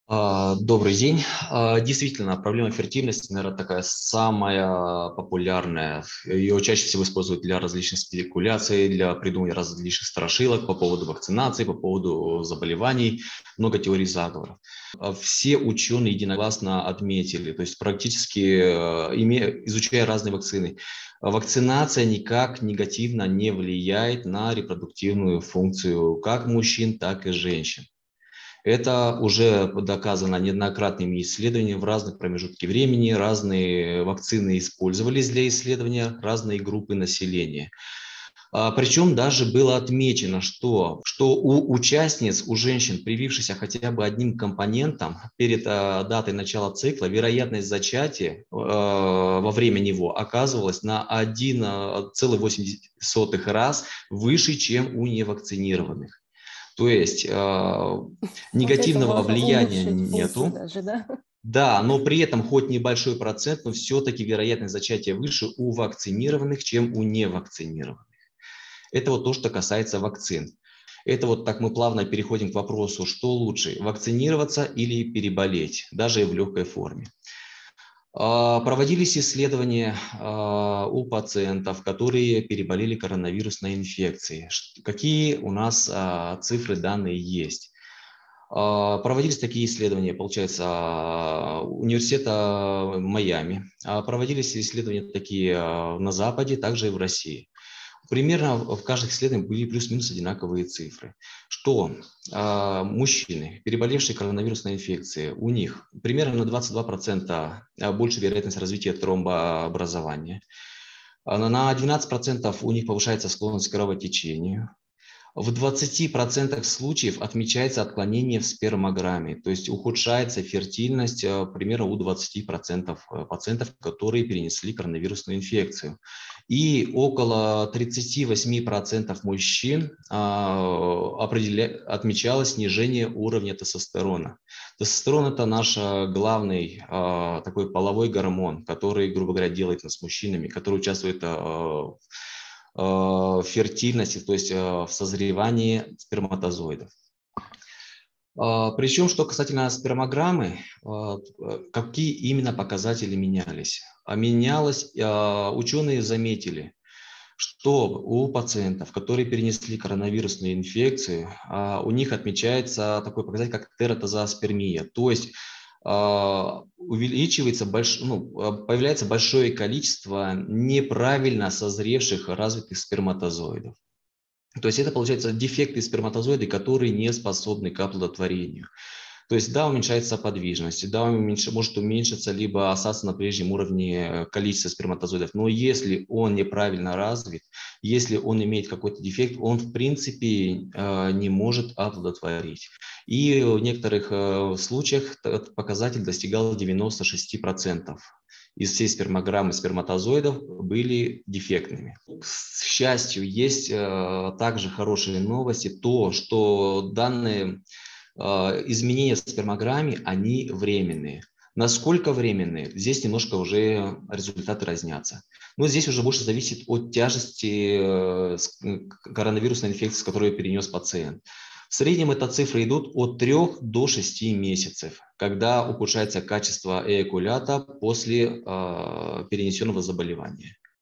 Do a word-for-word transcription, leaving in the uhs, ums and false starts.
А, Добрый день. А, Действительно, проблема фертильности, наверное, такая самая популярная. Ее чаще всего используют для различных спекуляций, для придумывания различных страшилок по поводу вакцинации, по поводу заболеваний, много теорий заговоров. А Все ученые единогласно отметили, то есть практически э, имея, изучая разные вакцины, вакцинация никак негативно не влияет на репродуктивную функцию как мужчин, так и женщин. Это уже доказано неоднократными исследованиями в разных промежутках времени, разные вакцины использовались для исследования, разные группы населения. А, Причем даже было отмечено, что, что у участниц, у женщин, привившихся хотя бы одним компонентом перед а, датой начала цикла, вероятность зачатия а, во время него оказывалась на один целых восемь десятых раз выше, чем у невакцинированных. То есть э, Получается, негативного можно влияния улучшить функцию нету. даже, да? Да, но при этом хоть небольшой процент, но все-таки вероятность зачатия выше у вакцинированных, чем у невакцинированных. Это вот то, что касается вакцин. Это вот так мы плавно переходим к вопросу, что лучше, вакцинироваться или переболеть, даже и в легкой форме. А, Проводились исследования а, у пациентов, которые переболели коронавирусной инфекцией. Ш- Какие у нас а, цифры, данные есть? А, Проводились такие исследования, получается, а, университета Майами. А, Проводились исследования такие а, на Западе, также и в России. Примерно в каждых исследованиях были плюс-минус одинаковые цифры, что э, мужчины, переболевшие коронавирусной инфекцией, у них примерно на двадцать два процента больше вероятность развития тромбообразования, а на двенадцать процентов у них повышается склонность к кровотечению, в двадцати процентах случаев отмечается отклонение в спермограмме, то есть ухудшается фертильность э, примерно у двадцати процентов э, пациентов, которые перенесли коронавирусную инфекцию. И около тридцати восьми процентов мужчин а, определя... отмечалось снижение уровня тестостерона. Тестостерон – это наш а, главный а, такой половой гормон, который, грубо говоря, делает нас мужчинами, который участвует а, в фертильности, то есть в созревании сперматозоидов. Причем, что касательно спермограммы, какие именно показатели менялись? А менялось, ученые заметили, что у пациентов, которые перенесли коронавирусную инфекцию, у них отмечается такой показатель, как тератозооспермия, то есть увеличивается, больш... ну, появляется большое количество неправильно созревших развитых сперматозоидов. То есть это, получается, дефекты сперматозоиды, которые не способны к оплодотворению. То есть, да, уменьшается подвижность, да, уменьш... может уменьшиться либо остаться на прежнем уровне количества сперматозоидов, но если он неправильно развит, если он имеет какой-то дефект, он, в принципе, не может оплодотворить. И в некоторых случаях этот показатель достигал девяноста шести процентов. Из всей спермограммы сперматозоидов были дефектными. К счастью, есть также хорошие новости, то, что данные изменения в спермограмме, они временные. Насколько временные? Здесь немножко уже результаты разнятся. Но здесь уже больше зависит от тяжести коронавирусной инфекции, которую перенес пациент. В среднем это цифры идут от трёх до шести месяцев, когда ухудшается качество эякулята после э, перенесенного заболевания.